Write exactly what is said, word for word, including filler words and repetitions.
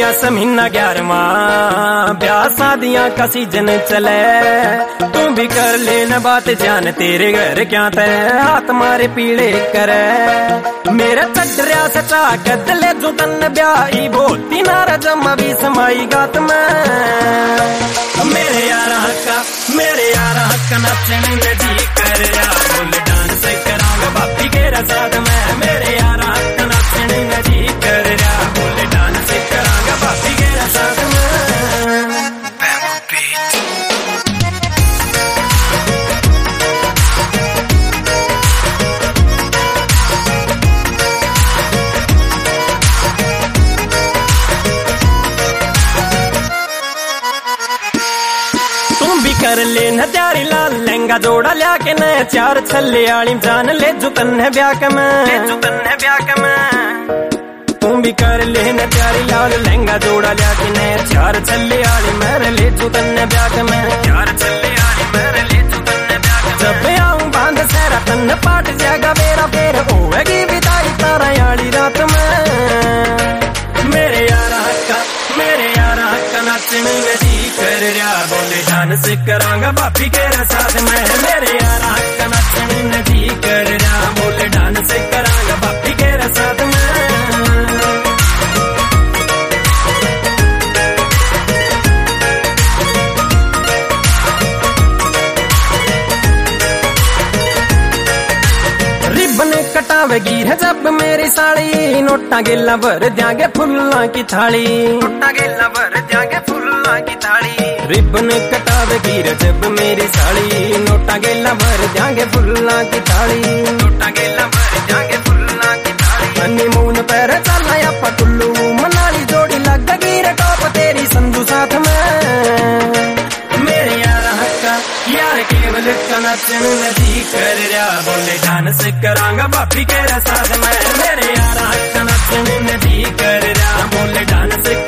गया महीना ग्यारहवा, ब्याह शादियां का सीजन चले। तू भी कर लेना बात जान, तेरे घर क्या तय हाथ मारे पीड़े करे। मेरा चटरिया सचा कदले जो तन ब्याही बोती नारा जमा भी समाई गात में। मेरे यारा हक्का मेरे यारा हक्का नचने में जी कर रहा, बोल डांस करांगा बापी के साथ में। मेरे यारा हक्का नचने में जी कर रहा, बोल डांस करांगा बापी के साथ में। कर ले न त्यारी लाल लहंगा जोड़ा लिया के न चार छल्ले आली जान ले जुतन है ब्याह में, जुतन है ब्याह में। तू भी कर ले न त्यारी लाल लहंगा जोड़ा लिया के न चार छल्ले आली मेरे ले जुतन है ब्याह में, चार छल्ले आली मेरे ले जुतन है ब्याह में। जब आऊं बांध सेरा तन पाट जाएगा मेरा, फिर होगी विदाई तारा याली रात में। मेरे यारा हक्का मेरे यारा हक्का नचने में जी कर रहा, बोले डांस करांगा बापी के साथ में। मेरे यारा हक्का नचने में जी कर रहा, बोले डांस करांगा बापी के साथ में। रिबन कटावेगी है जब मेरी साड़ी, नोटा गिल्ला भर द्यांगे फुल्ला की थाली, नोटा गिल्ला भर द्यांगे फुल्ला की थाली। रिबन कटावेगी रे जब मेरी साड़ी, नोटा गिल्ला भर द्यांगे फुल्ला की थाली, नोटा गिल्ला भर द्यांगे फुल्ला की थाली। हनीमून पर चला या पटुल्लू मनाली, जोड़ी लगेगी रे टॉप तेरी संजू साथ में। मेरे यारा हक्का यार केवल नचने में जी कर रहा, बोले डांस करांगा बापी के साथ में। मेरे यारा हक्का नचने में जी कर रहा, बोले डांस